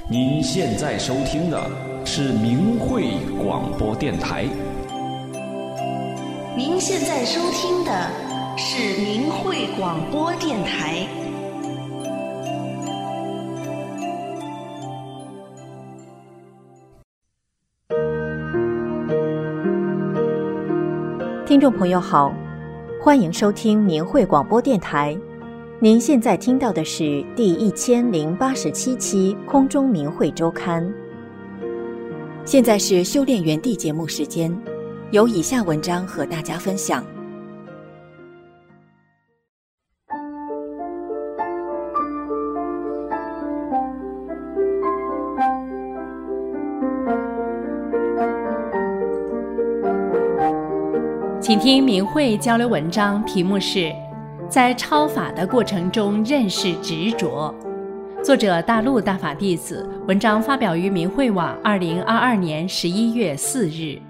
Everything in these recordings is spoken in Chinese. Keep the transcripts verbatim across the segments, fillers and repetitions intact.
您现在收听的是明慧广播电台。 您现在收听的是明慧广播电台。 听众朋友好，欢迎收听明慧广播电台。您现在听到的是第一千零八十七期空中明慧周刊。现在是修炼园地节目时间，有以下文章和大家分享。 请听明慧交流文章，题目是在超法的过程中认识执着，作者大陆大法弟子，文章发表于明慧网二零二二年十一月四日。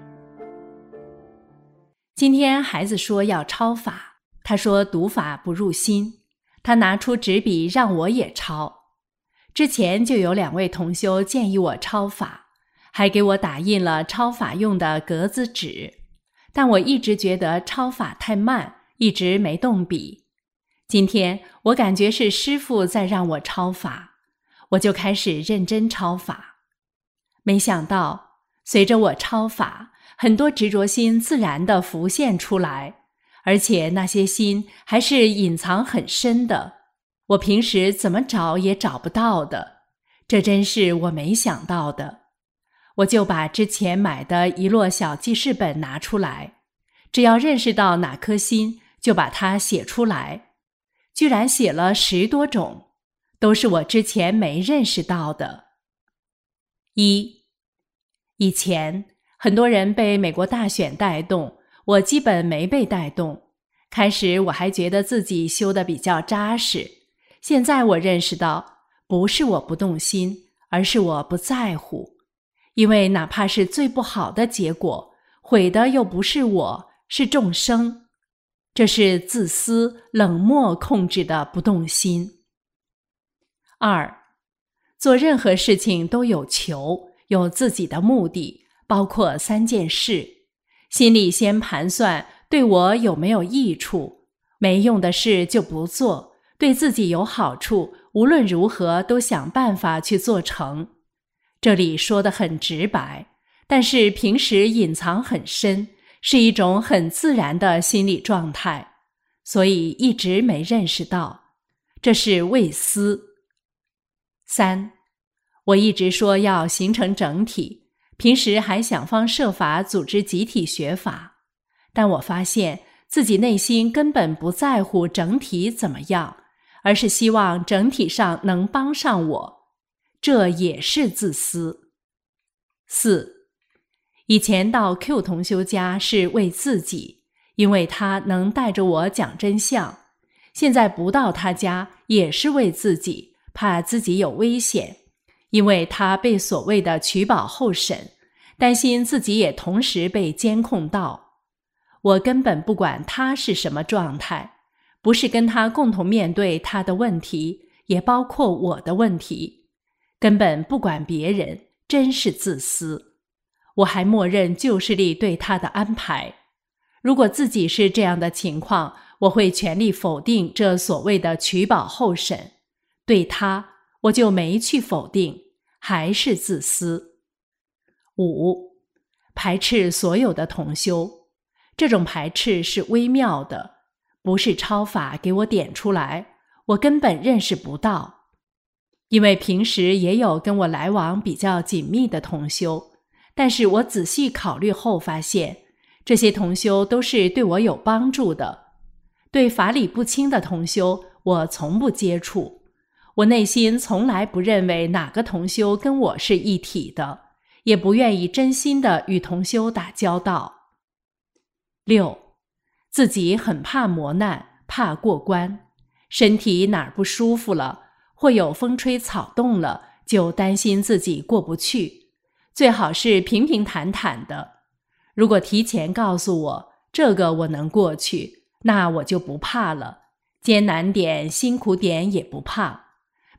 今天孩子说要抄法，他说读法不入心，他拿出纸笔让我也抄。之前就有两位同修建议我抄法，还给我打印了抄法用的格子纸，但我一直觉得抄法太慢，一直没动笔。今天我感觉是师父在让我抄法，我就开始认真抄法。没想到随着我抄法，很多执着心自然地浮现出来，而且那些心还是隐藏很深的，我平时怎么找也找不到的，这真是我没想到的。我就把之前买的一摞小记事本拿出来，只要认识到哪颗心，就把它写出来。居然写了十多种，都是我之前没认识到的。一，以前很多人被美国大选带动，我基本没被带动。开始我还觉得自己修得比较扎实，现在我认识到，不是我不动心，而是我不在乎。因为哪怕是最不好的结果，毁的又不是我，是众生。这是自私、冷漠控制的不动心。二，做任何事情都有求，有自己的目的，包括三件事。心里先盘算对我有没有益处，没用的事就不做，对自己有好处，无论如何都想办法去做成。这里说得很直白，但是平时隐藏很深，是一种很自然的心理状态，所以一直没认识到，这是畏思。三，我一直说要形成整体，平时还想方设法组织集体学法，但我发现自己内心根本不在乎整体怎么样，而是希望整体上能帮上我，这也是自私。四，以前到 Q 同修家是为自己，因为他能带着我讲真相。现在不到他家也是为自己，怕自己有危险，因为他被所谓的取保候审，担心自己也同时被监控到。我根本不管他是什么状态，不是跟他共同面对他的问题，也包括我的问题，根本不管别人，真是自私。我还默认旧势力对他的安排。如果自己是这样的情况，我会全力否定这所谓的取保候审。对他，我就没去否定，还是自私。五，排斥所有的同修。这种排斥是微妙的，不是超法给我点出来，我根本认识不到。因为平时也有跟我来往比较紧密的同修，但是我仔细考虑后发现，这些同修都是对我有帮助的。对法理不清的同修，我从不接触。我内心从来不认为哪个同修跟我是一体的，也不愿意真心的与同修打交道。六，自己很怕磨难，怕过关，身体哪儿不舒服了，或有风吹草动了，就担心自己过不去，最好是平平坦坦的。如果提前告诉我这个我能过去，那我就不怕了，艰难点辛苦点也不怕。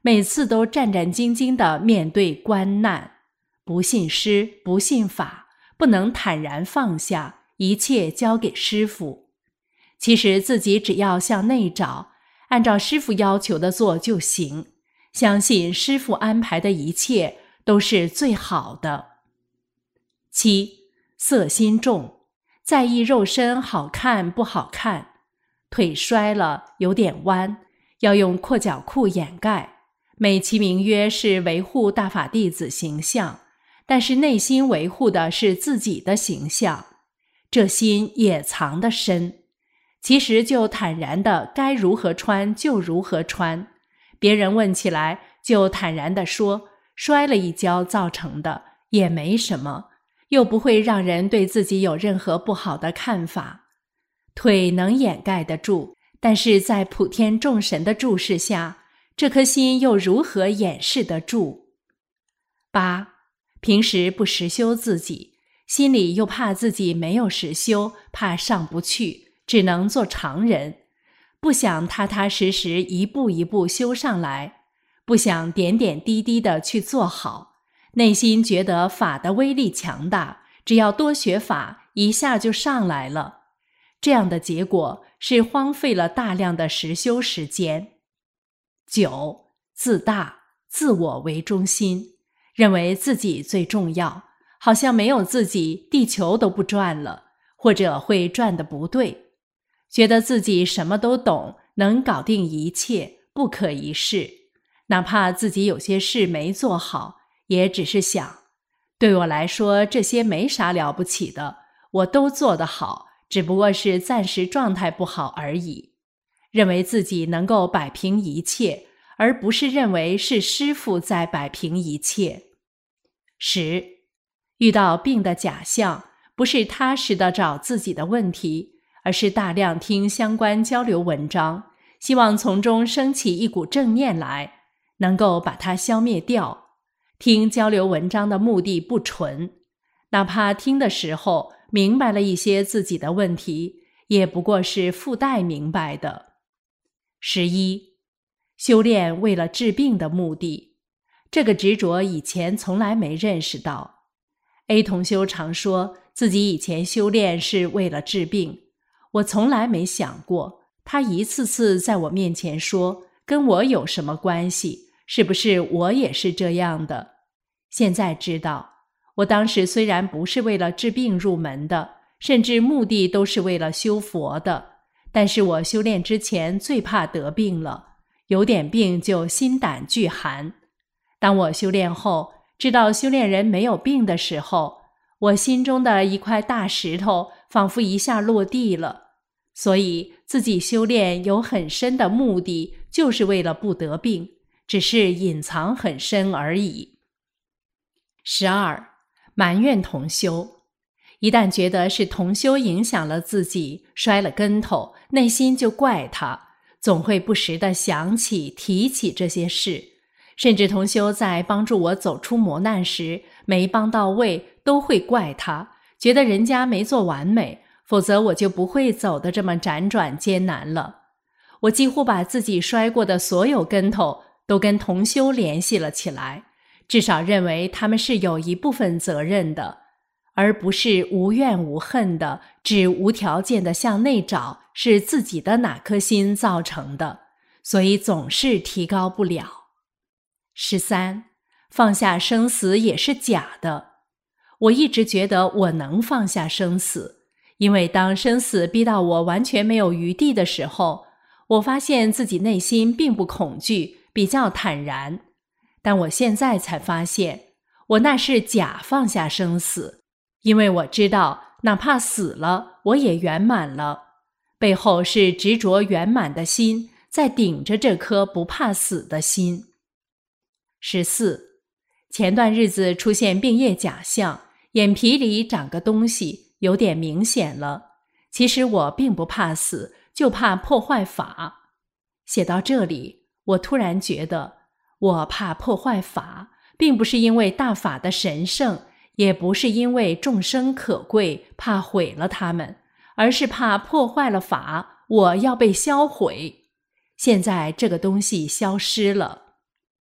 每次都战战兢兢地面对关难，不信师，不信法，不能坦然放下，一切交给师父。其实自己只要向内找，按照师父要求的做就行，相信师父安排的一切都是最好的。七，色心重，在意肉身好看不好看，腿摔了有点弯，要用阔脚裤掩盖，美其名曰是维护大法弟子形象，但是内心维护的是自己的形象，这心也藏得深。其实就坦然的该如何穿就如何穿，别人问起来就坦然地说摔了一跤造成的，也没什么，又不会让人对自己有任何不好的看法。腿能掩盖得住，但是在普天众神的注视下，这颗心又如何掩饰得住？八，平时不实修自己，心里又怕自己没有实修，怕上不去，只能做常人，不想踏踏实实一步一步修上来，不想点点滴滴的去做好，内心觉得法的威力强大，只要多学法，一下就上来了。这样的结果是荒废了大量的实修时间。九，自大，自我为中心，认为自己最重要，好像没有自己，地球都不转了，或者会转得不对。觉得自己什么都懂，能搞定一切，不可一世。哪怕自己有些事没做好，也只是想，对我来说这些没啥了不起的，我都做得好，只不过是暂时状态不好而已。认为自己能够摆平一切，而不是认为是师父在摆平一切。十，遇到病的假象，不是踏实的找自己的问题，而是大量听相关交流文章，希望从中升起一股正念来，能够把它消灭掉。听交流文章的目的不纯，哪怕听的时候明白了一些自己的问题，也不过是附带明白的。十一，修炼为了治病的目的，这个执着以前从来没认识到。A 同修常说自己以前修炼是为了治病，我从来没想过，他一次次在我面前说，跟我有什么关系？是不是我也是这样的？现在知道，我当时虽然不是为了治病入门的，甚至目的都是为了修佛的，但是我修炼之前最怕得病了，有点病就心胆俱寒。当我修炼后，知道修炼人没有病的时候，我心中的一块大石头仿佛一下落地了。所以自己修炼有很深的目的，就是为了不得病，只是隐藏很深而已。十二，埋怨同修。一旦觉得是同修影响了自己，摔了跟头，内心就怪他，总会不时地想起提起这些事，甚至同修在帮助我走出磨难时没帮到位，都会怪他，觉得人家没做完美，否则我就不会走得这么辗转艰难了。我几乎把自己摔过的所有跟头都跟同修联系了起来，至少认为他们是有一部分责任的，而不是无怨无恨的，只无条件的向内找是自己的哪颗心造成的，所以总是提高不了。十三，放下生死也是假的。我一直觉得我能放下生死，因为当生死逼到我完全没有余地的时候，我发现自己内心并不恐惧，比较坦然。但我现在才发现，我那是假放下生死，因为我知道哪怕死了，我也圆满了。背后是执着圆满的心，在顶着这颗不怕死的心。十四，前段日子出现病业假象，眼皮里长个东西，有点明显了。其实我并不怕死，就怕破坏法。写到这里，我突然觉得，我怕破坏法，并不是因为大法的神圣，也不是因为众生可贵，怕毁了他们，而是怕破坏了法，我要被销毁。现在这个东西消失了。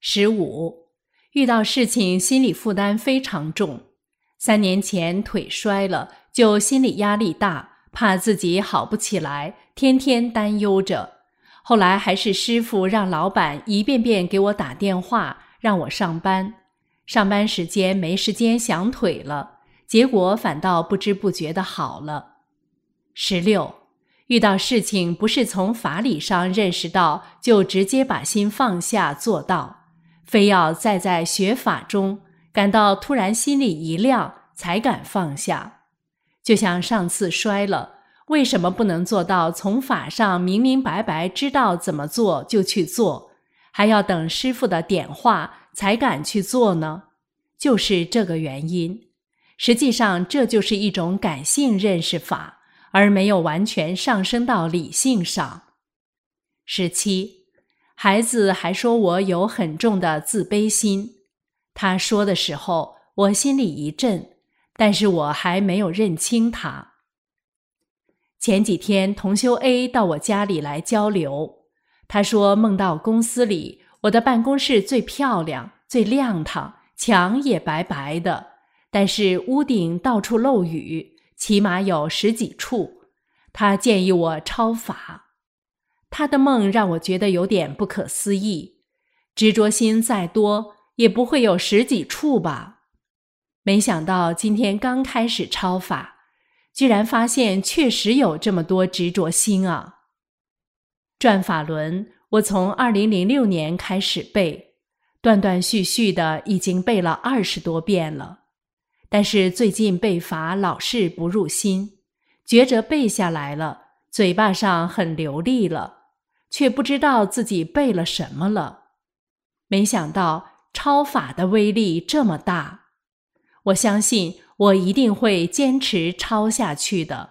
十五，遇到事情心理负担非常重。三年前腿摔了，就心理压力大，怕自己好不起来，天天担忧着。后来还是师父让老板一遍遍给我打电话，让我上班。上班时间没时间想腿了，结果反倒不知不觉的好了。十六，遇到事情不是从法理上认识到，就直接把心放下做到，非要再在学法中感到突然心里一亮，才敢放下。就像上次摔了，为什么不能做到从法上明明白白知道怎么做就去做，还要等师父的点化才敢去做呢？就是这个原因。实际上这就是一种感性认识法，而没有完全上升到理性上。十七，孩子还说我有很重的自卑心。他说的时候，我心里一震，但是我还没有认清他。前几天同修 A 到我家里来交流，他说梦到公司里我的办公室最漂亮最亮堂，墙也白白的，但是屋顶到处漏雨，起码有十几处。他建议我抄法。他的梦让我觉得有点不可思议，执着心再多也不会有十几处吧。没想到今天刚开始抄法，居然发现确实有这么多执着心啊！转法轮，我从二零零六年开始背，断断续续的已经背了二十多遍了。但是最近背法老是不入心，觉着背下来了，嘴巴上很流利了，却不知道自己背了什么了。没想到抄法的威力这么大，我相信我一定会坚持抄下去的。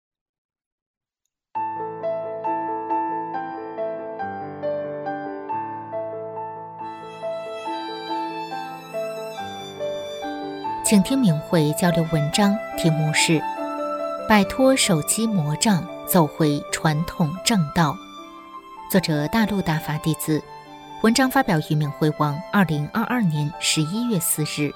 请听明慧交流文章，题目是《摆脱手机魔障，走回传统正道》，作者大陆大法弟子，文章发表于明慧网二零二二年十一月四日。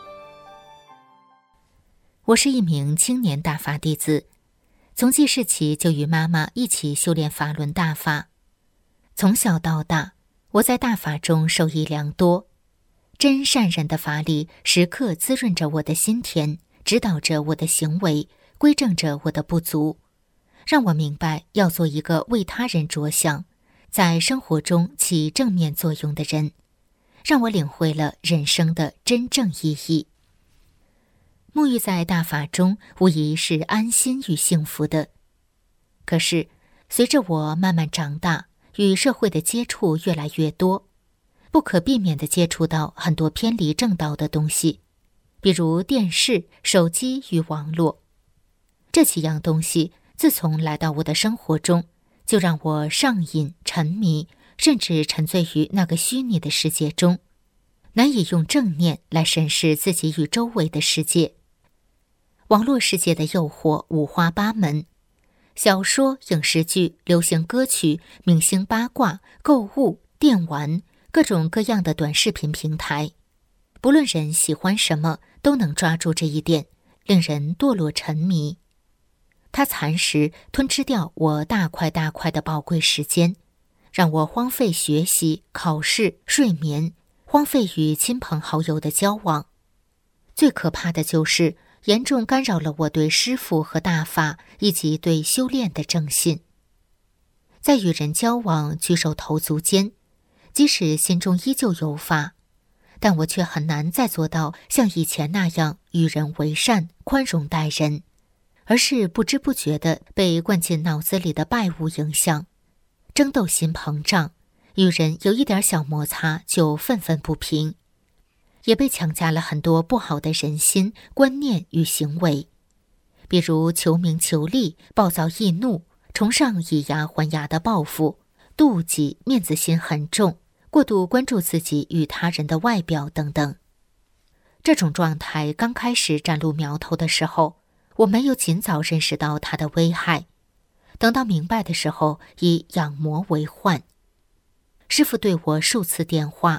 我是一名青年大法弟子，从记事起就与妈妈一起修炼法轮大法。从小到大，我在大法中受益良多，真善人的法理时刻滋润着我的心田，指导着我的行为，规正着我的不足，让我明白要做一个为他人着想，在生活中起正面作用的人，让我领会了人生的真正意义。沐浴在大法中，无疑是安心与幸福的。可是，随着我慢慢长大，与社会的接触越来越多，不可避免地接触到很多偏离正道的东西，比如电视、手机与网络。这几样东西自从来到我的生活中，就让我上瘾、沉迷，甚至沉醉于那个虚拟的世界中，难以用正念来审视自己与周围的世界。网络世界的诱惑五花八门，小说、影视剧、流行歌曲、明星八卦、购物、电玩，各种各样的短视频平台，不论人喜欢什么，都能抓住这一点，令人堕落沉迷。它蚕食、吞吃掉我大块大块的宝贵时间，让我荒废学习、考试、睡眠，荒废与亲朋好友的交往。最可怕的就是严重干扰了我对师父和大法以及对修炼的正信。在与人交往举手投足间，即使心中依旧有法，但我却很难再做到像以前那样与人为善、宽容待人，而是不知不觉地被灌进脑子里的拜物影响，争斗心膨胀，与人有一点小摩擦就愤愤不平，也被强加了很多不好的人心、观念与行为，比如求名求利、暴躁易怒、崇尚以牙还牙的报复、妒忌、面子心很重、过度关注自己与他人的外表等等。这种状态刚开始崭露苗头的时候，我没有尽早认识到它的危害，等到明白的时候，已养魔为患。师父对我数次电话，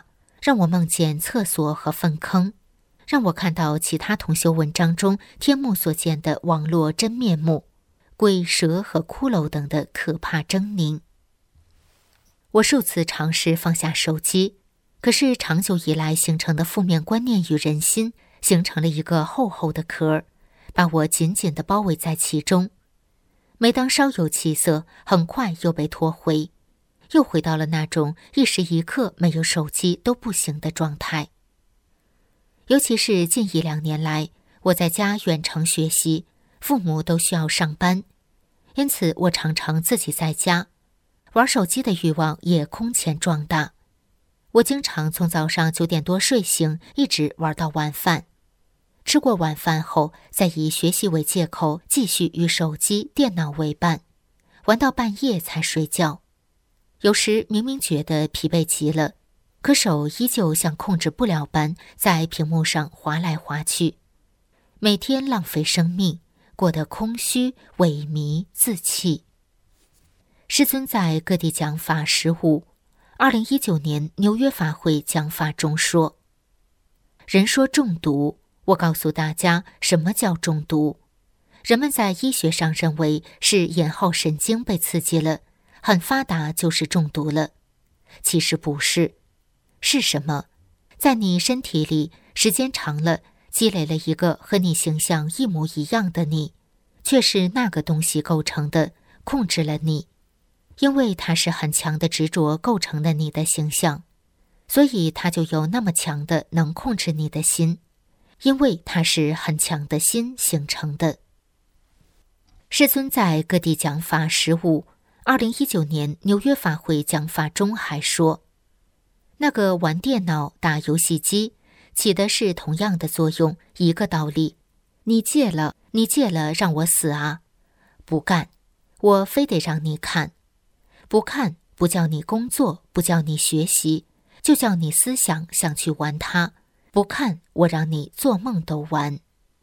让我梦见厕所和粪坑，让我看到其他同修文章中天目所见的网络真面目，鬼蛇和骷髅等的可怕狰狞。我数次尝试放下手机，可是长久以来形成的负面观念与人心形成了一个厚厚的壳，把我紧紧地包围在其中。每当稍有起色，很快又被拖回，又回到了那种一时一刻没有手机都不行的状态。尤其是近一两年来，我在家远程学习，父母都需要上班，因此我常常自己在家，玩手机的欲望也空前壮大。我经常从早上九点多睡醒，一直玩到晚饭。吃过晚饭后，再以学习为借口继续与手机、电脑为伴，玩到半夜才睡觉。有时明明觉得疲惫极了，可手依旧像控制不了般在屏幕上滑来滑去。每天浪费生命，过得空虚、萎靡、自弃。师尊在各地讲法十五，二零一九年纽约法会讲法中说：人说中毒，我告诉大家什么叫中毒。人们在医学上认为是眼后神经被刺激了，很发达就是中毒了。其实不是，是什么？在你身体里时间长了，积累了一个和你形象一模一样的你，却是那个东西构成的，控制了你。因为它是很强的执着构成了你的形象，所以它就有那么强的能控制你的心，因为它是很强的心形成的。师尊在各地讲法十五，二零一九年纽约法会讲法中还说，那个玩电脑、打游戏机起的是同样的作用，一个道理。你戒了，你戒了，让我死啊？不干，我非得让你看。不看，不叫你工作，不叫你学习，就叫你思想想去玩它。不看，我让你做梦都玩。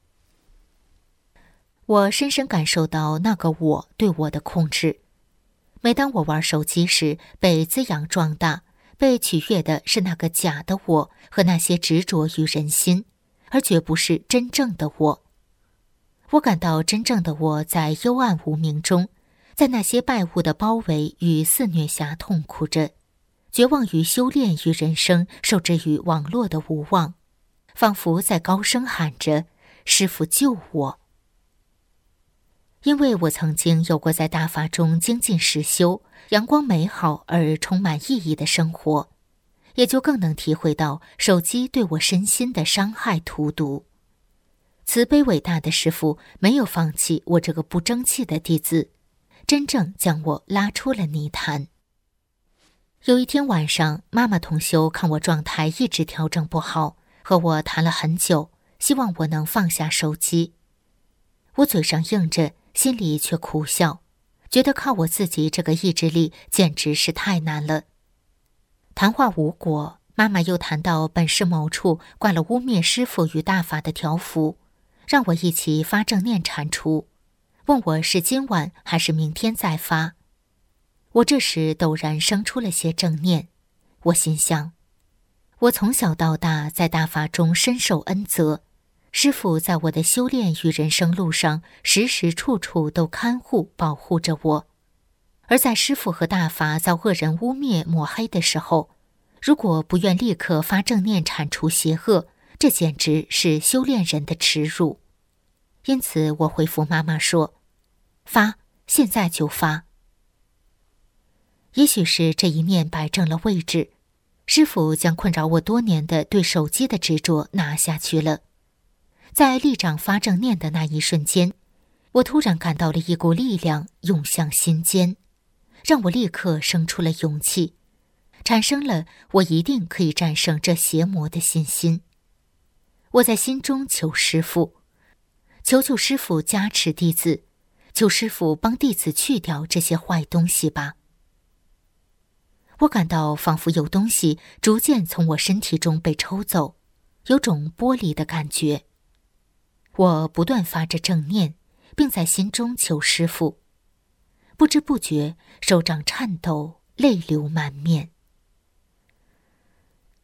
我深深感受到那个我对我的控制。每当我玩手机时，被滋养壮大，被取悦的是那个假的我和那些执着与人心，而绝不是真正的我。我感到真正的我在幽暗无明中，在那些败物的包围与肆虐下痛苦着，绝望于修炼与人生受制于网络的无望，仿佛在高声喊着：师父救我！因为我曾经有过在大法中精进实修，阳光美好而充满意义的生活，也就更能体会到手机对我身心的伤害荼毒。慈悲伟大的师父没有放弃我这个不争气的弟子，真正将我拉出了泥潭。有一天晚上，妈妈同修看我状态一直调整不好，和我谈了很久，希望我能放下手机。我嘴上应着，心里却苦笑，觉得靠我自己这个意志力简直是太难了。谈话无果，妈妈又谈到本市某处挂了污蔑师父与大法的条幅，让我一起发正念铲除，问我是今晚还是明天再发。我这时陡然生出了些正念，我心想，我从小到大在大法中深受恩泽，师父在我的修炼与人生路上时时处处都看护保护着我，而在师父和大法遭恶人污蔑抹黑的时候，如果不愿立刻发正念铲除邪恶，这简直是修炼人的耻辱。因此我回复妈妈说，发，现在就发。也许是这一念摆正了位置，师父将困扰我多年的对手机的执着拿下去了。在立掌发正念的那一瞬间，我突然感到了一股力量涌向心间，让我立刻生出了勇气，产生了我一定可以战胜这邪魔的信心。我在心中求师父，求求师父加持弟子，求师父帮弟子去掉这些坏东西吧。我感到仿佛有东西逐渐从我身体中被抽走，有种剥离的感觉。我不断发着正念，并在心中求师父，不知不觉手掌颤抖，泪流满面。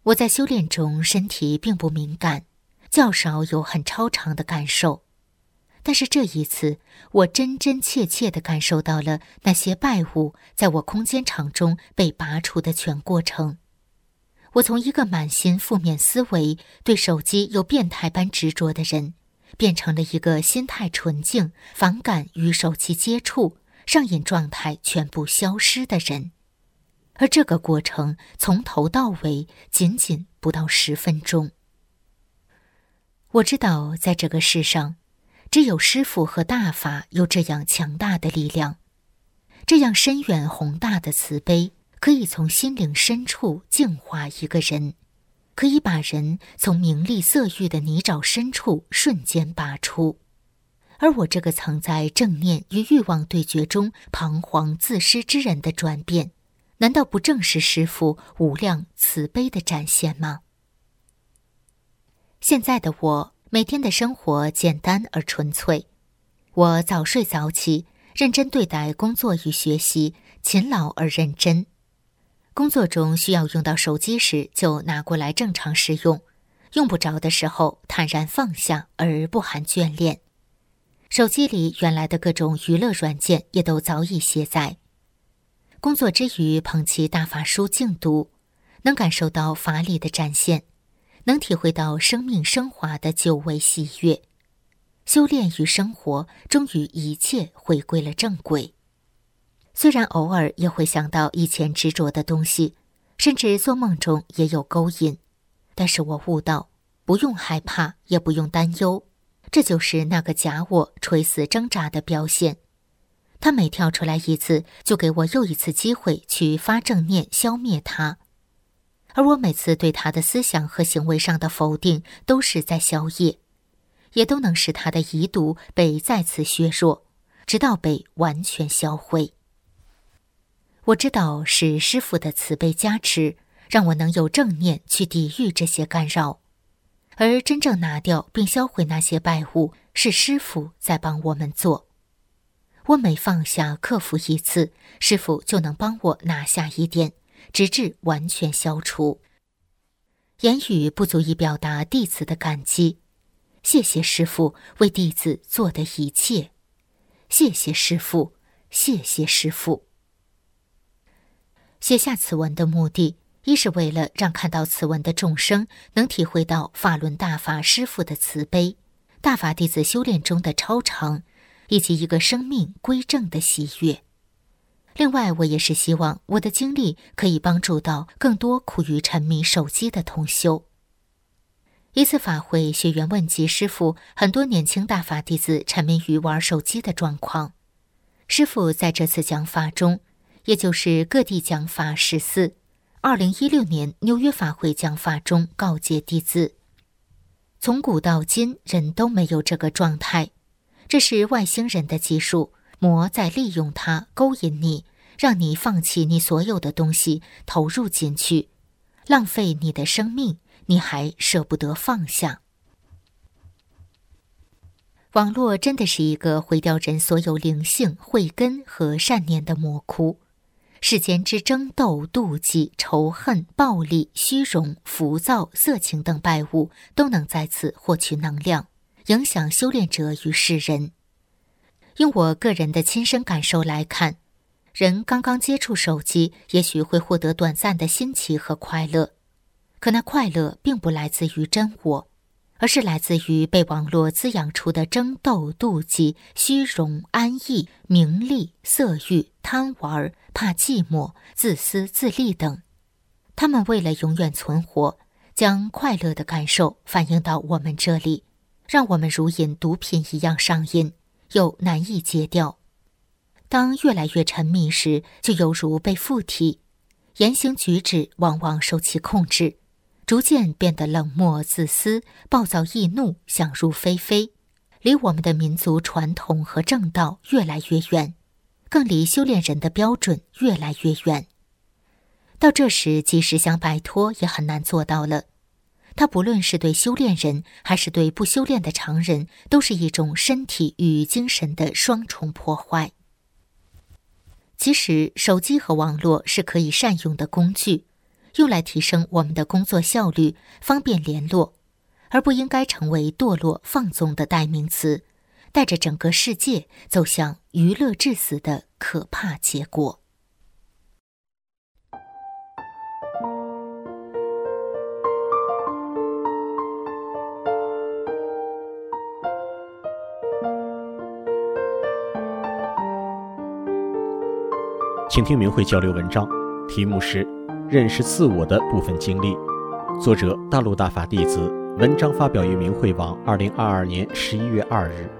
我在修炼中身体并不敏感，较少有很超常的感受。但是这一次，我真真切切地感受到了那些拜物在我空间场中被拔除的全过程。我从一个满心负面思维、对手机有变态般执着的人，变成了一个心态纯净、反感与手机接触、上瘾状态全部消失的人。而这个过程从头到尾仅仅不到十分钟。我知道在这个世上，只有师父和大法有这样强大的力量，这样深远宏大的慈悲，可以从心灵深处净化一个人，可以把人从名利色欲的泥沼深处瞬间拔出。而我这个曾在正念与欲望对决中彷徨自失之人的转变，难道不正是师父无量慈悲的展现吗？现在的我，每天的生活简单而纯粹。我早睡早起，认真对待工作与学习，勤劳而认真。工作中需要用到手机时，就拿过来正常使用；用不着的时候，坦然放下而不含眷恋。手机里原来的各种娱乐软件也都早已卸载。工作之余捧起大法书静读，能感受到法理的展现，能体会到生命升华的久违喜悦。修炼与生活终于一切回归了正轨。虽然偶尔也会想到以前执着的东西，甚至做梦中也有勾引，但是我悟到，不用害怕，也不用担忧，这就是那个假我垂死挣扎的表现。他每跳出来一次，就给我又一次机会去发正念消灭他。而我每次对他的思想和行为上的否定，都是在消业，也都能使他的遗毒被再次削弱，直到被完全销毁。我知道是师父的慈悲加持，让我能有正念去抵御这些干扰。而真正拿掉并销毁那些败物，是师父在帮我们做。我每放下克服一次，师父就能帮我拿下一点，直至完全消除。言语不足以表达弟子的感激，谢谢师父为弟子做的一切，谢谢师父，谢谢师父。写下此文的目的，一是为了让看到此文的众生能体会到法轮大法师父的慈悲，大法弟子修炼中的超常，以及一个生命归正的喜悦。另外，我也是希望我的经历可以帮助到更多苦于沉迷手机的同修。一次法会，学员问及师父很多年轻大法弟子沉迷于玩手机的状况。师父在这次讲法中，也就是各地讲法十四，二零一六年纽约法会讲法中告诫弟子，从古到今人都没有这个状态，这是外星人的技术，魔在利用它勾引你，让你放弃你所有的东西，投入进去，浪费你的生命，你还舍不得放下。网络真的是一个毁掉人所有灵性、慧根和善念的魔窟。世间之争斗、妒忌、仇恨、暴力、虚荣、浮躁、色情等败物，都能在此获取能量，影响修炼者与世人。用我个人的亲身感受来看，人刚刚接触手机，也许会获得短暂的新奇和快乐，可那快乐并不来自于真我，而是来自于被网络滋养出的争斗、妒忌、虚荣、安逸、名利、色欲、贪玩、怕寂寞、自私自利等。他们为了永远存活，将快乐的感受反映到我们这里，让我们如饮毒品一样上瘾，又难以戒掉。当越来越沉迷时，就犹如被附体，言行举止往往受其控制，逐渐变得冷漠自私、暴躁易怒、想入非非，离我们的民族传统和正道越来越远，更离修炼人的标准越来越远。到这时，即使想摆脱也很难做到了。它不论是对修炼人还是对不修炼的常人，都是一种身体与精神的双重破坏。其实手机和网络是可以善用的工具， 用来提升我们的工作效率，方便联络，而不应该成为堕落放纵的代名词，带着整个世界走向娱乐致死的可怕结果。 请听明慧交流文章，题目是认识自我的部分经历，作者大陆大法弟子，文章发表于明慧网二零二二年十一月二日。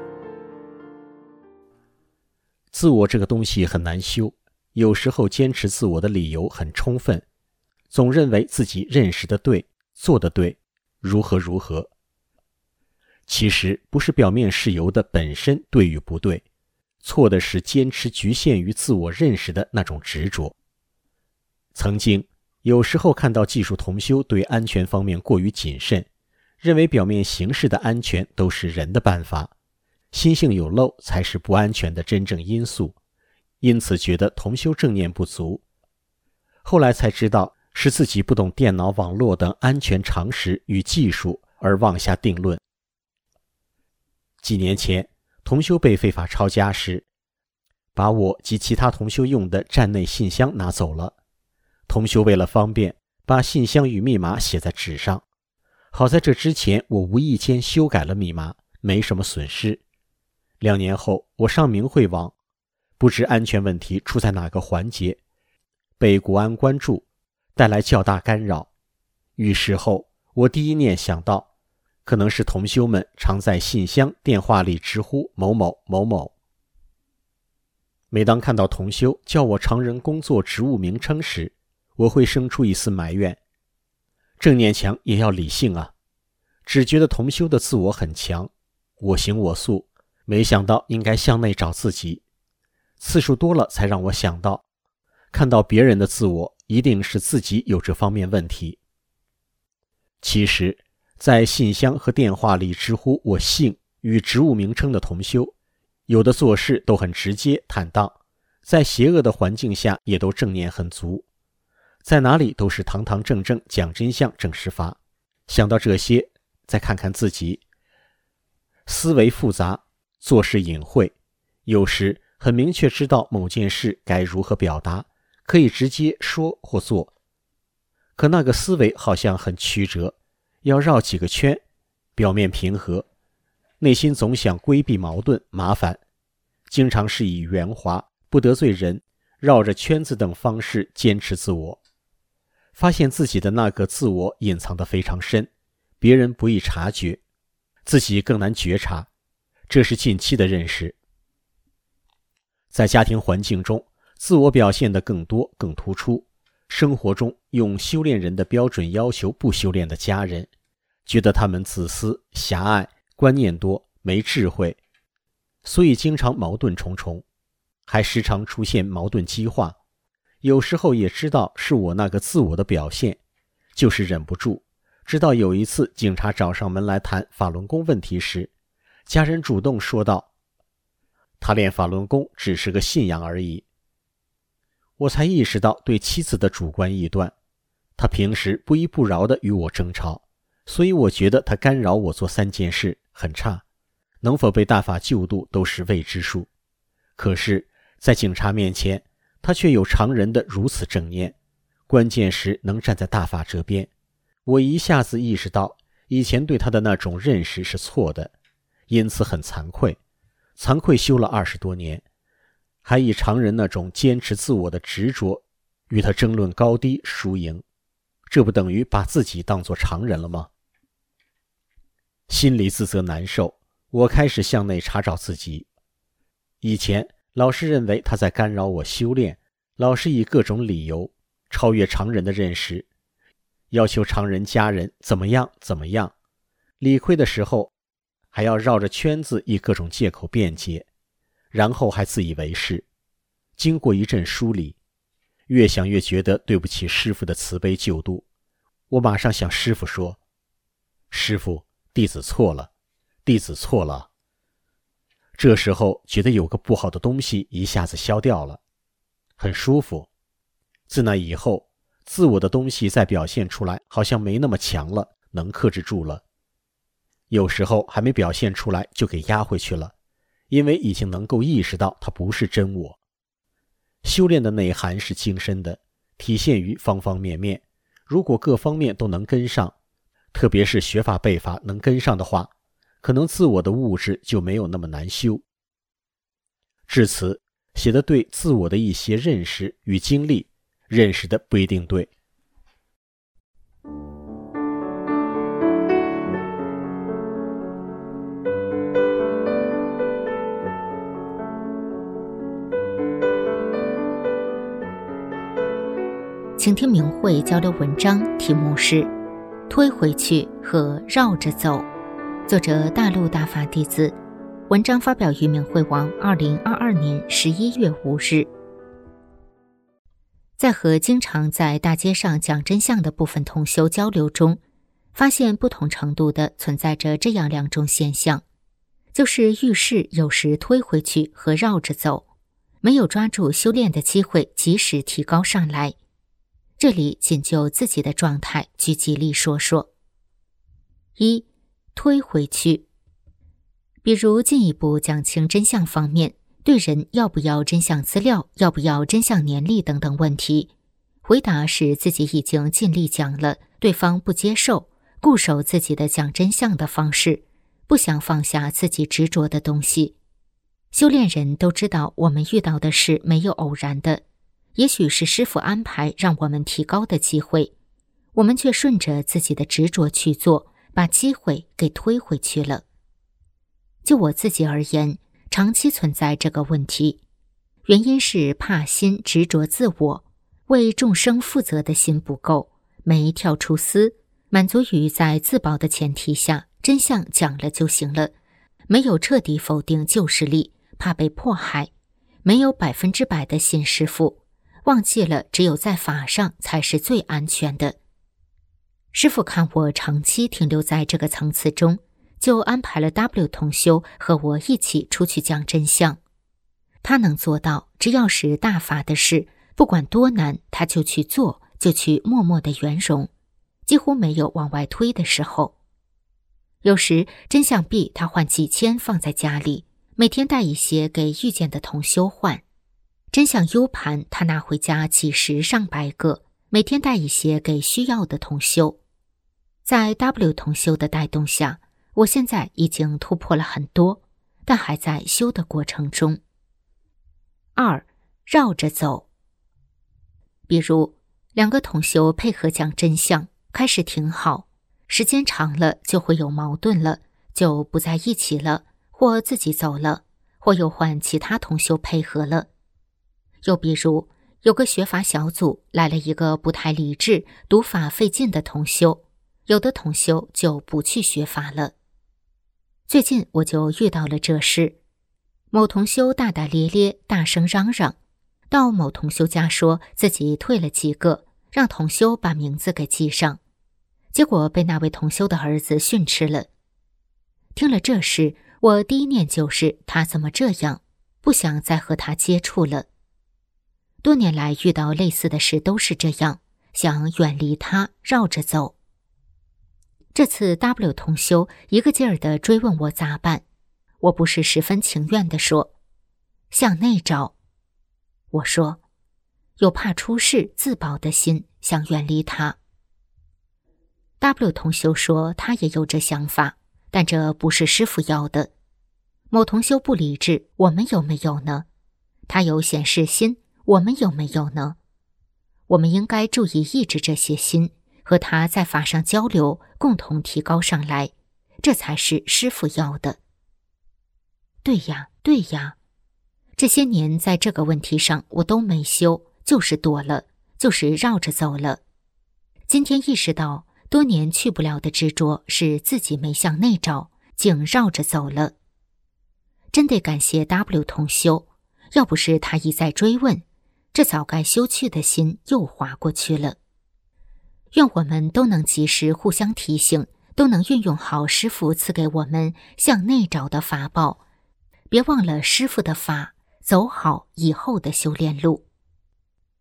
自我这个东西很难修，有时候坚持自我的理由很充分，总认为自己认识的对，做的对，如何如何。其实不是表面事由的本身对与不对，错的是坚持局限于自我认识的那种执着。曾经有时候看到技术同修对安全方面过于谨慎，认为表面形式的安全都是人的办法，心性有漏才是不安全的真正因素，因此觉得同修正念不足。后来才知道是自己不懂电脑网络等安全常识与技术而妄下定论。几年前同修被非法抄家时，把我及其他同修用的站内信箱拿走了。同修为了方便，把信箱与密码写在纸上。好在这之前我无意间修改了密码，没什么损失。两年后我上明慧网，不知安全问题出在哪个环节，被国安关注，带来较大干扰。遇事后我第一念想到，可能是同修们常在信箱电话里直呼某某某某。每当看到同修叫我常人工作职务名称时，我会生出一丝埋怨。正念强也要理性啊，只觉得同修的自我很强，我行我素，没想到应该向内找自己。次数多了才让我想到，看到别人的自我，一定是自己有这方面问题。其实在信箱和电话里直呼我姓与职务名称的同修，有的做事都很直接坦荡，在邪恶的环境下也都正念很足，在哪里都是堂堂正正讲真相正实法。想到这些，再看看自己，思维复杂，做事隐晦，有时很明确知道某件事该如何表达，可以直接说或做，可那个思维好像很曲折，要绕几个圈，表面平和，内心总想规避矛盾麻烦，经常是以圆滑不得罪人，绕着圈子等方式坚持自我。发现自己的那个自我隐藏得非常深，别人不易察觉，自己更难觉察，这是近期的认识。在家庭环境中，自我表现得更多更突出，生活中用修炼人的标准要求不修炼的家人，觉得他们自私狭隘，观念多，没智慧，所以经常矛盾重重，还时常出现矛盾激化。有时候也知道是我那个自我的表现，就是忍不住。直到有一次警察找上门来谈法轮功问题时，家人主动说道，他练法轮功只是个信仰而已。我才意识到对妻子的主观臆断，他平时不依不饶地与我争吵，所以我觉得他干扰我做三件事很差，能否被大法救度都是未知数。可是在警察面前，他却有常人的如此正念，关键时能站在大法这边。我一下子意识到以前对他的那种认识是错的，因此很惭愧。惭愧修了二十多年，还以常人那种坚持自我的执着与他争论高低输赢，这不等于把自己当作常人了吗？心里自责难受，我开始向内查找自己。以前老是认为他在干扰我修炼，老是以各种理由超越常人的认识，要求常人家人怎么样怎么样，理亏的时候还要绕着圈子以各种借口辩解，然后还自以为是。经过一阵梳理，越想越觉得对不起师父的慈悲救度，我马上向师父说，师父，弟子错了，弟子错了。这时候觉得有个不好的东西一下子消掉了，很舒服。自那以后， 自我的东西再表现出来，好像没那么强了，能克制住了。有时候还没表现出来就给压回去了，因为已经能够意识到它不是真我。修炼的内涵是精深的，体现于方方面面，如果各方面都能跟上，特别是学法背法能跟上的话，可能自我的物质就没有那么难修。至此，写的对自我的一些认识与经历，认识的不一定对。 请听明慧交流文章，题目是《推回去和绕着走》，作者大陆大法弟子。文章发表于明慧网二零二二年十一月五日。在和经常在大街上讲真相的部分同修交流中，发现不同程度的存在着这样两种现象，就是遇事有时推回去和绕着走，没有抓住修炼的机会及时提高上来。这里仅就自己的状态举几例说说。一、推回去。比如进一步讲清真相方面，对人要不要真相资料，要不要真相年历等等问题，回答是自己已经尽力讲了，对方不接受，固守自己的讲真相的方式，不想放下自己执着的东西。修炼人都知道，我们遇到的事没有偶然的，也许是师父安排让我们提高的机会，我们却顺着自己的执着去做，把机会给推回去了。就我自己而言，长期存在这个问题，原因是怕心执着自我，为众生负责的心不够，没跳出丝，满足于在自保的前提下，真相讲了就行了，没有彻底否定旧势力，怕被迫害，没有百分之百的信师父，忘记了只有在法上才是最安全的。师父看我长期停留在这个层次中，就安排了 W 同修和我一起出去讲真相。他能做到，只要是大法的事，不管多难，他就去做，就去默默的圆融，几乎没有往外推的时候。有时真相币他换几千放在家里，每天带一些给遇见的同修换。真相 U 盘他拿回家几十上百个，每天带一些给需要的同修。在 W 同修的带动下，我现在已经突破了很多，但还在修的过程中。二、绕着走。比如两个同修配合讲真相，开始挺好，时间长了就会有矛盾了，就不在一起了，或自己走了，或又换其他同修配合了。又比如有个学法小组来了一个不太理智、读法费劲的同修，有的同修就不去学法了。最近我就遇到了这事，某同修大大咧咧，大声嚷嚷，到某同修家说自己退了几个，让同修把名字给记上，结果被那位同修的儿子训斥了。听了这事，我第一念就是他怎么这样，不想再和他接触了。多年来遇到类似的事都是这样，想远离他，绕着走。这次 W 同修一个劲儿地追问我咋办，我不是十分情愿地说，向内找。我说，有怕出事自保的心，想远离他。W 同修说他也有这想法，但这不是师父要的。某同修不理智，我们有没有呢？他有显示心，我们有没有呢？我们应该注意抑制这些心，和他在法上交流，共同提高上来，这才是师父要的。对呀，对呀，这些年在这个问题上我都没修，就是躲了，就是绕着走了。今天意识到，多年去不了的执着是自己没向内找，竟绕着走了。真得感谢 W 同修，要不是他一再追问，这早该修去的心又滑过去了。愿我们都能及时互相提醒，都能运用好师父赐给我们向内找的法宝，别忘了师父的法，走好以后的修炼路。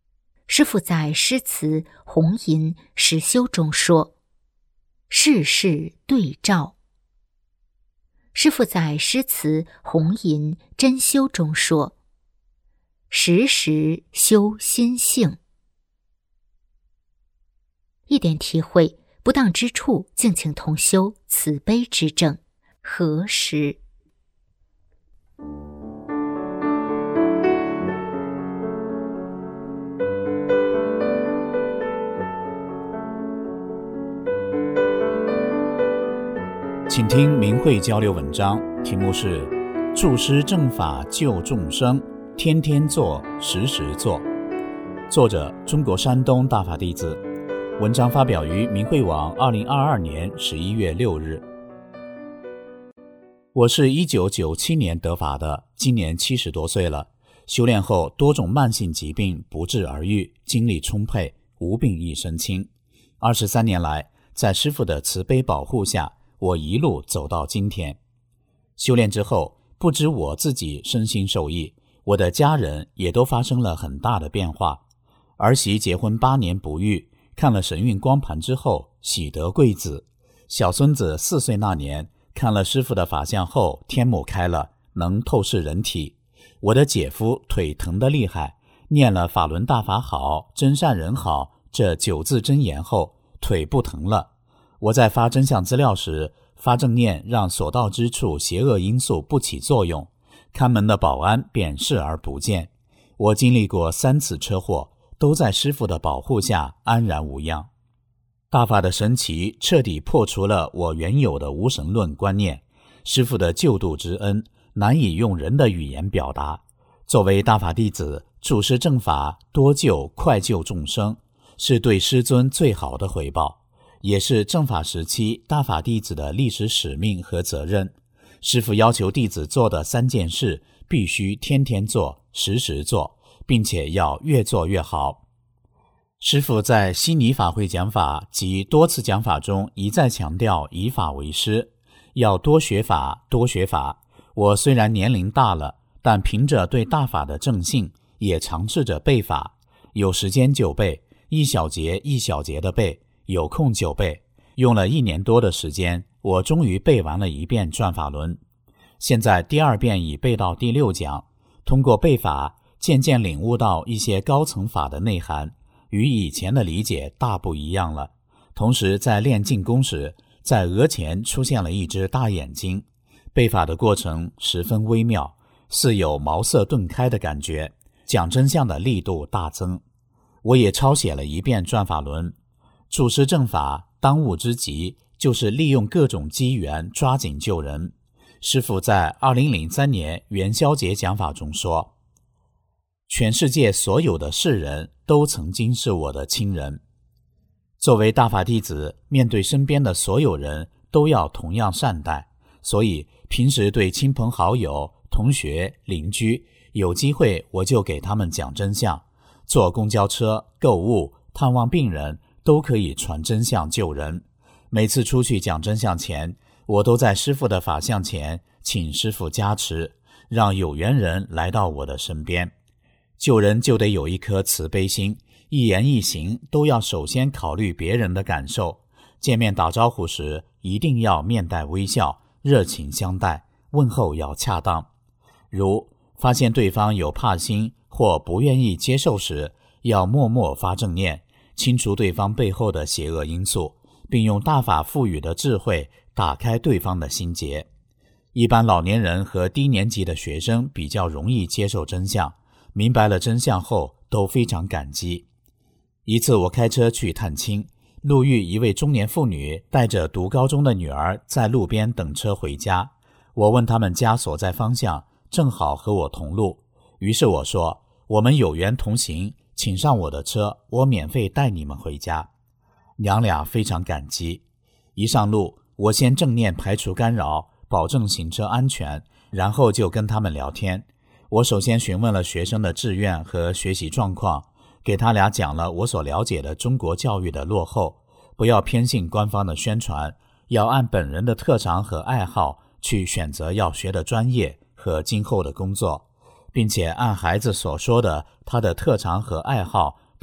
师父在诗词红吟实修中说，世事对照。师父在诗词红吟真修中说，时时修心性。一点体会，不当之处，敬请同修慈悲之正。何时？ 请听明慧交流文章，题目是注师正法救众生，天天做，时时做。作者：中国山东大法弟子。文章发表于明慧网二零二二年十一月六日。我是一九九七年得法的，今年七十多岁了。修炼后，多种慢性疾病不治而愈，精力充沛，无病一身轻。二十三年来，在师父的慈悲保护下，我一路走到今天。修炼之后，不止我自己身心受益，我的家人也都发生了很大的变化。儿媳结婚八年不育，看了神韵光盘之后，喜得贵子。小孙子四岁那年，看了师父的法相后，天目开了，能透视人体。我的姐夫腿疼得厉害，念了法轮大法好，真善人好这九字真言后，腿不疼了。我在发真相资料时，发正念让所到之处邪恶因素不起作用，看门的保安便视而不见。我经历过三次车祸，都在师父的保护下安然无恙。大法的神奇彻底破除了我原有的无神论观念，师父的救度之恩难以用人的语言表达。作为大法弟子，注师正法，多救快救众生，是对师尊最好的回报，也是正法时期大法弟子的历史使命和责任。师父要求弟子做的三件事，必须天天做，时时做，并且要越做越好。师父在悉尼法会讲法及多次讲法中一再强调以法为师，要多学法，多学法。我虽然年龄大了，但凭着对大法的正信，也尝试着背法，有时间就背，一小节一小节的背，有空就背。用了一年多的时间，我终于背完了一遍转法轮。现在第二遍已背到第六讲，通过背法渐渐领悟到一些高层法的内涵，与以前的理解大不一样了。同时在练静功时，在额前出现了一只大眼睛，背法的过程十分微妙，似有茅塞顿开的感觉，讲真相的力度大增。我也抄写了一遍转法轮。注师正法当务之急就是利用各种机缘抓紧救人。师父在二零零三年元宵节讲法中说，全世界所有的世人都曾经是我的亲人。作为大法弟子，面对身边的所有人都要同样善待，所以平时对亲朋好友、同学、邻居，有机会我就给他们讲真相。坐公交车、购物、探望病人，都可以传真相救人。每次出去讲真相前，我都在师父的法相前请师父加持，让有缘人来到我的身边。救人就得有一颗慈悲心，一言一行都要首先考虑别人的感受。见面打招呼时，一定要面带微笑，热情相待，问候要恰当。如发现对方有怕心或不愿意接受时，要默默发正念，清除对方背后的邪恶因素，并用大法赋予的智慧打开对方的心结。一般老年人和低年级的学生比较容易接受真相，明白了真相后都非常感激。一次我开车去探亲，路遇一位中年妇女带着读高中的女儿在路边等车回家。我问他们家所在方向，正好和我同路，于是我说，我们有缘同行，请上我的车，我免费带你们回家。娘俩非常感激。一上路，我先正念排除干扰，保证行车安全，然后就跟他们聊天。我首先询问了学生的志愿和学习状况，给他俩讲了我所了解的中国教育的落后，不要偏信官方的宣传，要按本人的特长和爱好去选择要学的专业和今后的工作，并且按孩子所说的他的特长和爱好，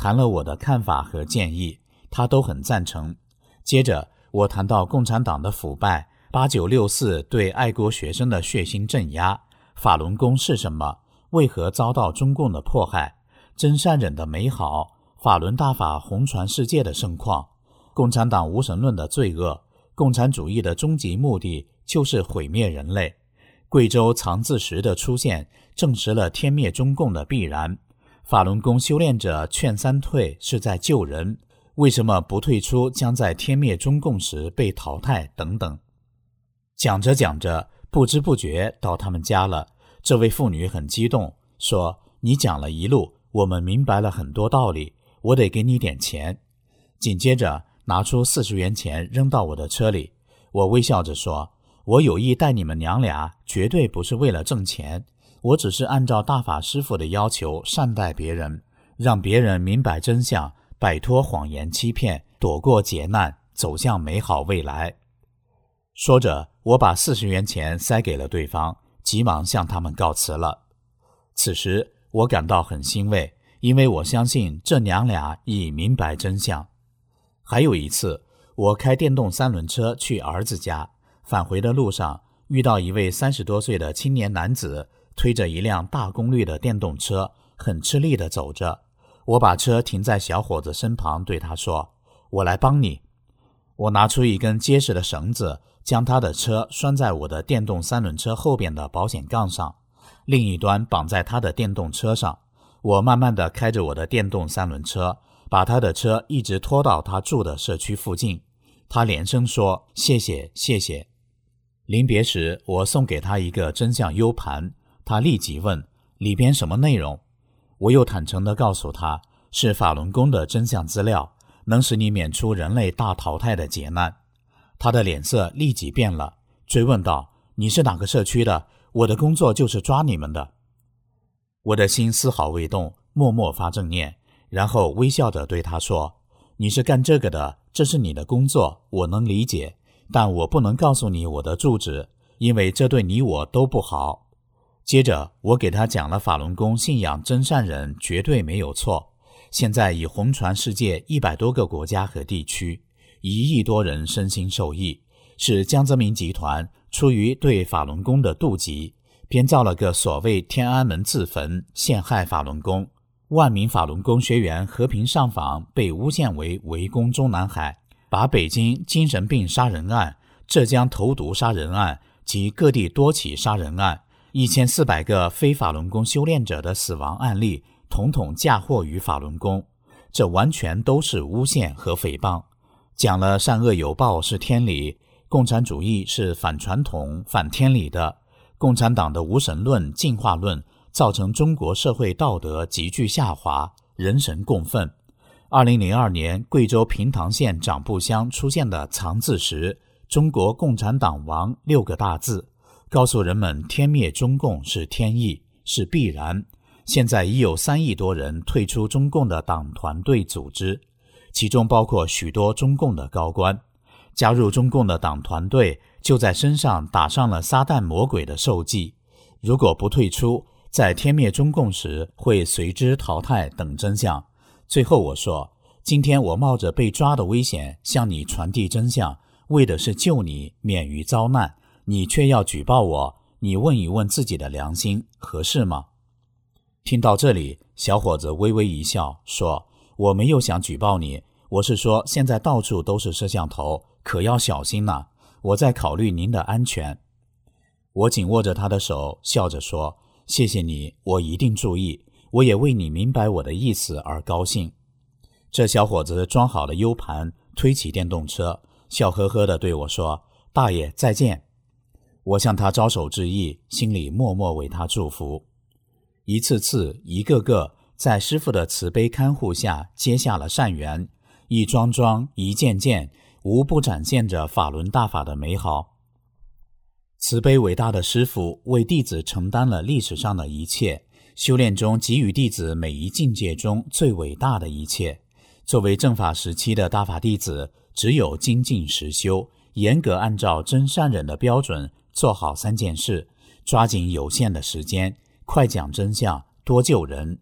谈了我的看法和建议，他都很赞成。接着我谈到共产党的腐败，八九六四对爱国学生的血腥镇压，法轮功是什么，为何遭到中共的迫害，真善忍的美好，法轮大法红传世界的盛况，共产党无神论的罪恶，共产主义的终极目的就是毁灭人类。贵州藏字石的出现证实了天灭中共的必然。法轮功修炼者劝三退是在救人，为什么不退出将在天灭中共时被淘汰等等。讲着讲着，不知不觉到他们家了。这位妇女很激动，说：你讲了一路，我们明白了很多道理，我得给你点钱。紧接着拿出四十元钱扔到我的车里，我微笑着说：我有意带你们娘俩，绝对不是为了挣钱，我只是按照大法师父的要求善待别人，让别人明白真相，摆脱谎言欺骗，躲过劫难，走向美好未来。说着，我把四十元钱塞给了对方，急忙向他们告辞了。此时我感到很欣慰，因为我相信这娘俩已明白真相。还有一次，我开电动三轮车去儿子家，返回的路上遇到一位三十多岁的青年男子，推着一辆大功率的电动车，很吃力地走着。我把车停在小伙子身旁，对他说：我来帮你。我拿出一根结实的绳子，将他的车拴在我的电动三轮车后边的保险杠上，另一端绑在他的电动车上。我慢慢地开着我的电动三轮车，把他的车一直拖到他住的社区附近。他连声说：谢谢谢谢。临别时，我送给他一个真相 U 盘，他立即问：里边什么内容？我又坦诚地告诉他，是法轮功的真相资料，能使你免除人类大淘汰的劫难。他的脸色立即变了，追问道：你是哪个社区的？我的工作就是抓你们的。我的心丝毫未动，默默发正念，然后微笑着对他说：你是干这个的，这是你的工作，我能理解，但我不能告诉你我的住址，因为这对你我都不好。接着我给他讲了法轮功信仰真善忍绝对没有错，现在已红传世界一百多个国家和地区，一亿多人身心受益，是江泽民集团出于对法轮功的妒忌，编造了个所谓天安门自焚，陷害法轮功。万名法轮功学员和平上访，被诬陷为围攻中南海，把北京精神病杀人案、浙江投毒杀人案及各地多起杀人案、一千四百个非法轮功修炼者的死亡案例统统嫁祸于法轮功，这完全都是诬陷和诽谤。讲了善恶有报是天理，共产主义是反传统反天理的，共产党的无神论进化论造成中国社会道德急剧下滑，人神共愤。二零零二年贵州平塘县长布乡出现的藏字石中国共产党亡六个大字，告诉人们天灭中共是天意，是必然。现在已有三亿多人退出中共的党团队组织，其中包括许多中共的高官。加入中共的党团队，就在身上打上了撒旦魔鬼的受记。如果不退出，在天灭中共时会随之淘汰等真相。最后我说，今天我冒着被抓的危险向你传递真相，为的是救你免于遭难，你却要举报我，你问一问自己的良心，合适吗？听到这里，小伙子微微一笑，说：我没有想举报你，我是说现在到处都是摄像头，可要小心呐，我在考虑您的安全。我紧握着他的手，笑着说：谢谢你，我一定注意，我也为你明白我的意思而高兴。这小伙子装好了 U 盘，推起电动车，笑呵呵地对我说：大爷再见。我向他招手致意，心里默默为他祝福。一次次一个个在师父的慈悲看护下结下了善缘，一桩桩一件件，无不展现着法轮大法的美好。慈悲伟大的师父为弟子承担了历史上的一切，修炼中给予弟子每一境界中最伟大的一切。作为正法时期的大法弟子，只有精进实修，严格按照真善忍的标准做好三件事，抓紧有限的时间，快讲真相，多救人。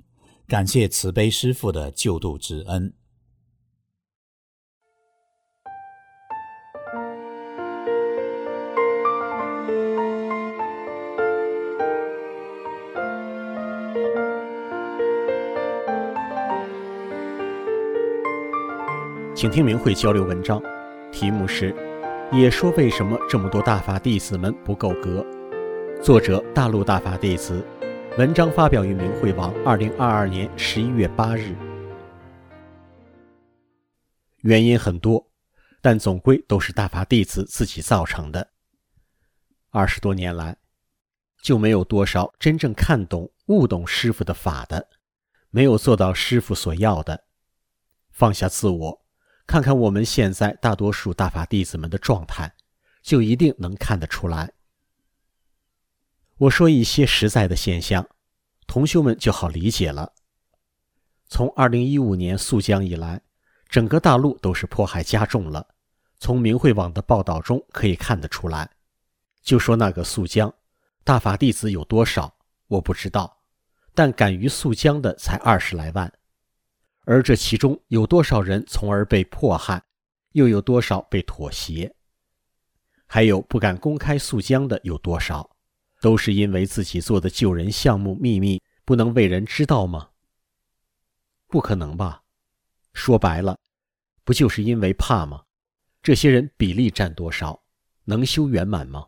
感谢慈悲师父的救度之恩。 请听明慧交流文章，题目是也说为什么这么多大法弟子们不够格，作者大陆大法弟子，文章发表于明慧网二零二二年十一月八日。原因很多，但总归都是大法弟子自己造成的。二十多年来，就没有多少真正看懂悟懂师父的法的，没有做到师父所要的。放下自我，看看我们现在大多数大法弟子们的状态，就一定能看得出来。我说一些实在的现象，同修们就好理解了。从二零一五年肃降以来，整个大陆都是迫害加重了，从明慧网的报道中可以看得出来。就说那个肃降，大法弟子有多少我不知道，但敢于肃降的才二十来万。而这其中有多少人从而被迫害，又有多少被妥协？还有不敢公开肃降的有多少，都是因为自己做的救人项目秘密不能为人知道吗？不可能吧？说白了，不就是因为怕吗？这些人比例占多少？能修圆满吗？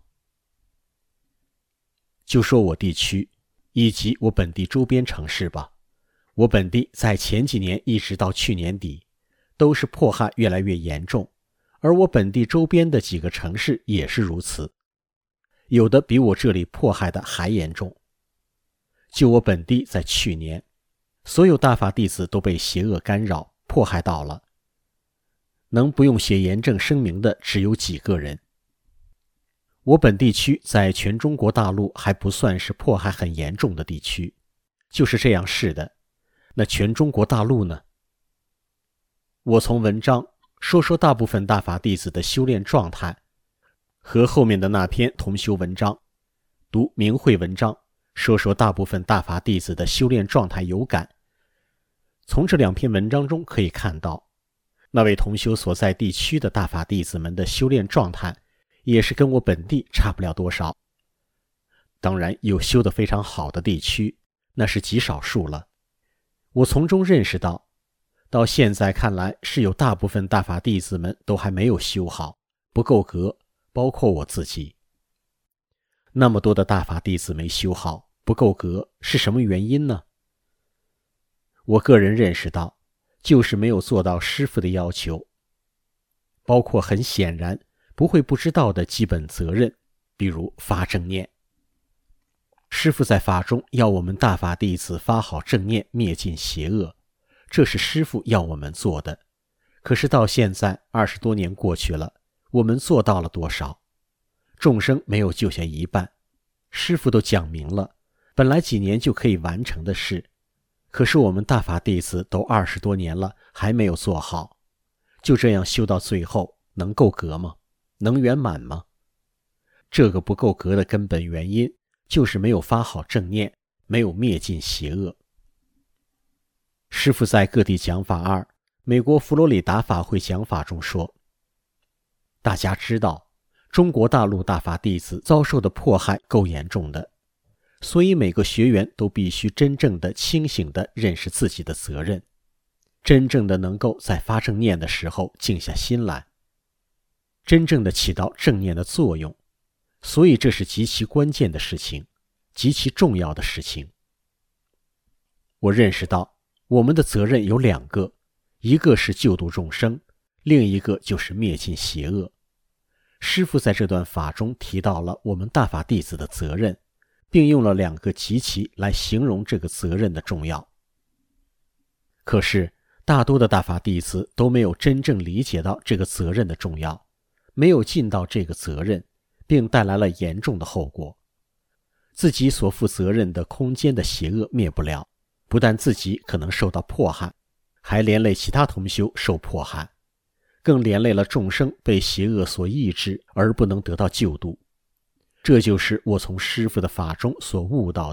就说我地区以及我本地周边城市吧。我本地在前几年一直到去年底，都是迫害越来越严重，而我本地周边的几个城市也是如此，有的比我这里迫害的还严重。就我本地在去年，所有大法弟子都被邪恶干扰，迫害到了，能不用写严正声明的只有几个人。我本地区在全中国大陆还不算是迫害很严重的地区，就是这样是的。那全中国大陆呢？我从文章说说大部分大法弟子的修炼状态，和后面的那篇同修文章读明慧文章说说大部分大法弟子的修炼状态有感。从这两篇文章中可以看到，那位同修所在地区的大法弟子们的修炼状态也是跟我本地差不了多少。当然有修得非常好的地区，那是极少数了。我从中认识到，到现在看来是有大部分大法弟子们都还没有修好，不够格，包括我自己。那么多的大法弟子没修好，不够格，是什么原因呢？我个人认识到，就是没有做到师父的要求，包括很显然不会不知道的基本责任，比如发正念。师父在法中要我们大法弟子发好正念，灭尽邪恶，这是师父要我们做的。可是到现在二十多年过去了，我们做到了多少？众生没有救下一半，师父都讲明了，本来几年就可以完成的事，可是我们大法弟子都二十多年了，还没有做好，就这样修到最后，能够格吗？能圆满吗？这个不够格的根本原因就是没有发好正念，没有灭尽邪恶。师父在各地讲法二美国佛罗里达法会讲法中说，大家知道中国大陆大法弟子遭受的迫害够严重的，所以每个学员都必须真正的清醒地认识自己的责任，真正的能够在发正念的时候静下心来，真正的起到正念的作用。所以这是极其关键的事情，极其重要的事情。我认识到我们的责任有两个，一个是救度众生，另一个就是灭尽邪恶。师父在这段法中提到了我们大法弟子的责任，并用了两个极其来形容这个责任的重要。可是大多的大法弟子都没有真正理解到这个责任的重要，没有尽到这个责任，并带来了严重的后果。自己所负责任的空间的邪恶灭不了，不但自己可能受到迫害，还连累其他同修受迫害，更连累了众生被邪恶所抑制而不能得到救度。这就是我从师父的法中所悟到的，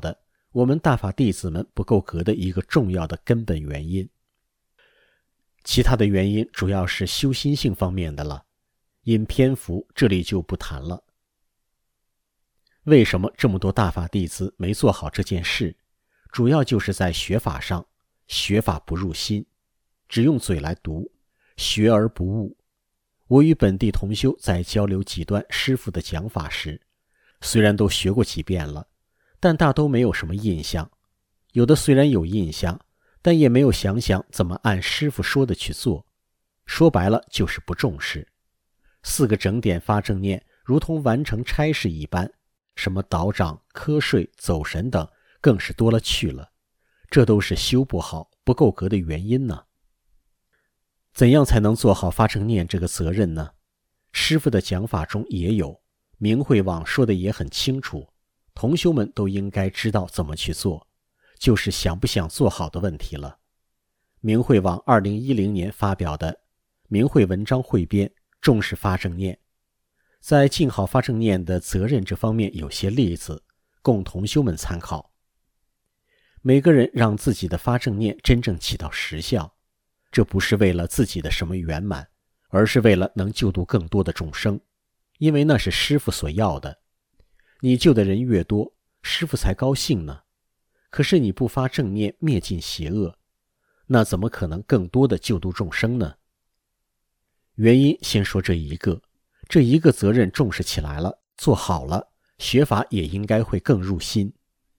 我们大法弟子们不够格的一个重要的根本原因。其他的原因主要是修心性方面的了，因篇幅这里就不谈了。为什么这么多大法弟子没做好这件事？主要就是在学法上，学法不入心，只用嘴来读，学而不悟。我与本地同修在交流几段师父的讲法时，虽然都学过几遍了，但大都没有什么印象。有的虽然有印象，但也没有想想怎么按师父说的去做。说白了就是不重视。四个整点发正念如同完成差事一般，什么倒掌、瞌睡、走神等更是多了去了。这都是修不好、不够格的原因呢。怎样才能做好发正念这个责任呢？师父的讲法中也有，明慧网说的也很清楚，同修们都应该知道怎么去做，就是想不想做好的问题了。明慧网二零一零年发表的明慧文章汇编重视发正念，在尽好发正念的责任这方面有些例子供同修们参考。每个人让自己的发正念真正起到实效，这不是为了自己的什么圆满，而是为了能救度更多的众生，因为那是师父所要的。你救的人越多，师父才高兴呢。可是你不发正念灭尽邪恶，那怎么可能更多的救度众生呢？原因先说这一个，这一个责任重视起来了，做好了，学法也应该会更入心。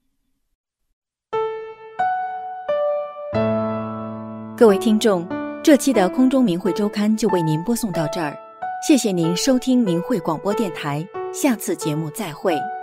各位听众，这期的空中明慧周刊就为您播送到这儿，谢谢您收听明慧广播电台，下次节目再会。